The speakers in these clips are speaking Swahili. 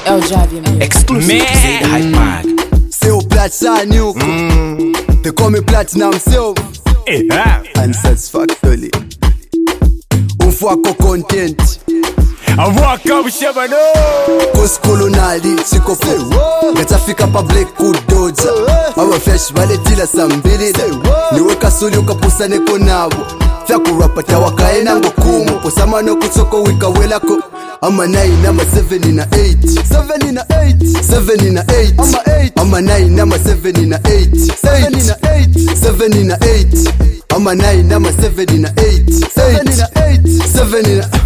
El Javi Exclusive to Zaid Hype Mag. Seu Plataniuco, they call me Platinum Silver Unsatisfactorily Umfwako content Awaka ushabano Kuskulu nali chikopo Gatafika public kudoja Awa fresh vale tila sambili Niwe kasuli ukapusa neko nabo Fya kurapata wakaena ngokumu Posamano kutsoko wika welako Ama 9 ama 7 na 8 7 na 8 7 na 8 ama 8 ama 9 ama 7 na 8 7 na 8 7 na 8 ama 9 ama 7 na 8 7 na 8 7 na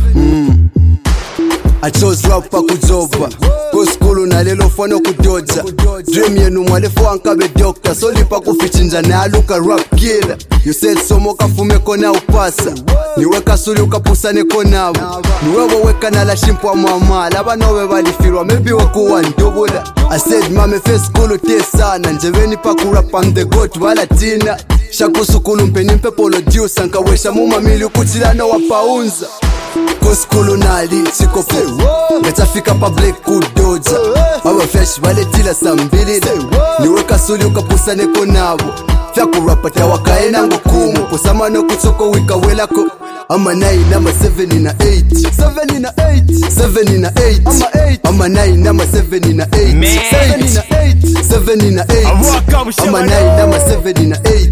I chose rap pa kujoba Go school na lelo fano kudoja Dream yenu mwalefu wankabe doctor Soli pa kufichinja na aluka rap killer You said somo kafume kona upasa Niweka suli ukapusa neko nabo Niwewe weka na la shimpo wa mama Laba nowe walifirwa maybe wakuwa ndobula I said mame face school te sana Njeveni pa kurap I'm the goat wala tina Shaku sukulu mpeni mpe polo juice Nkawesha mumamili ukuchilana wapaunza Kuskulu nali chikopo Gatafika public kudoja Awa fresh vale tila sambili Niwe kasuli ukapusa neko nabo Fya kurapata wakaena ngokumu Posamano kutsoko wika welako Ama 9 ama 7 na 8 7 na 8 7 na 8 ama 8 ama 9 ama 7 na 8 7 na 8 7 na 8 ama 9 ama 7 na 8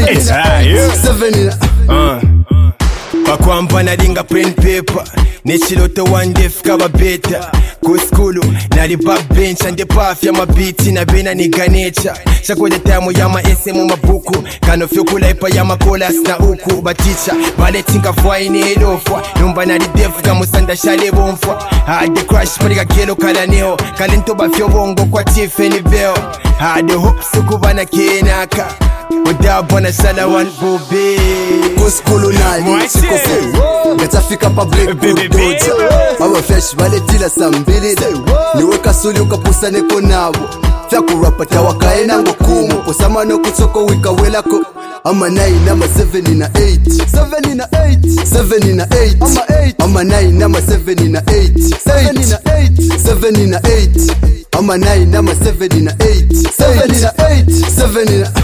7 na Pakwamba nalinga pen paper Nechiloto one day fikaba beta Kuskulu nali backbench and the path ya mabiti na bena niga nature Shakwede tamu ya maese mu mabuku Kano fyokula ipa ya makolas na uku Baticha bale tinka fwa ini elofwa Numba nali defu kamusanda shale bonfwa Had the crash paliga gelo kala neo Kalinto bafyo bongo kwa Tiffany Bell Had the hopes ukubana kenaka Udabona shala one bobe Kuskulu nali chikopo Gatafika public kudoja Awa fresh vale tila sambili Niwe kasuli ukapusa neko nabo Fya kurapata wakaena ngokumu Posamano kutsoko wika welako Ama 9 ama 7 na 8 7 na 8 7 na 8 ama 8 ama 9 ama 7 na 8 7 na 8 7 na 8 ama 9 ama 7 na 8 7 na 8 7 na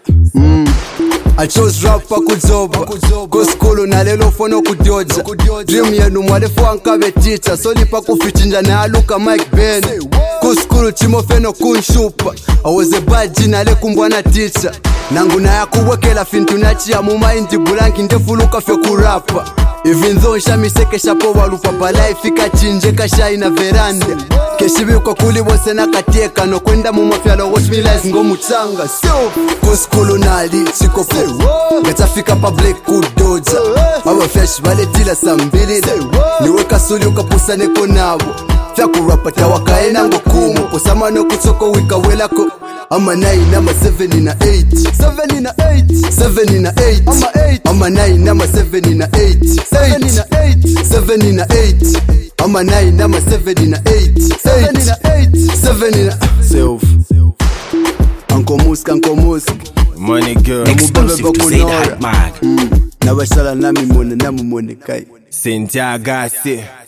I chose rap pa kujoba Go school na lelo fono kudoja Dream yenu mwalefu wankabe teacher Soli pa kufichinja na aluka Mike Ben Go school chimo feno kunshupa I was a bad jina le kumbwana teacher Nangu na ya kuwekela fintu nachia Muma indi bulanki ndefuluka fyo kurapa Even though nsamiseke shapo walupa Palai fika chinje kashai na veranda Keshibi kwa kuli wose na kateka No kwenda mumafyalo watch me lies ngo muchanga So Kuskulu nali chikopo Gatafika public kudoja Awa fresh vale tila sambili Niwe kasuli ukapusa neko nabo Fya kurapata wakaena ngokumu Posamano kutsoko wika welako Ama 9 ama 7 na 8 7 na 8 7 na 8 ama 8 ama 9 ama 7 na 8 7 na 8 7 na 8 ama 9 ama 7 na 8 7 na 8 7 na Self Anko musk Money girl Exclusive to Zaid Hype Mag Nabashala nami mone kai Sinjagasi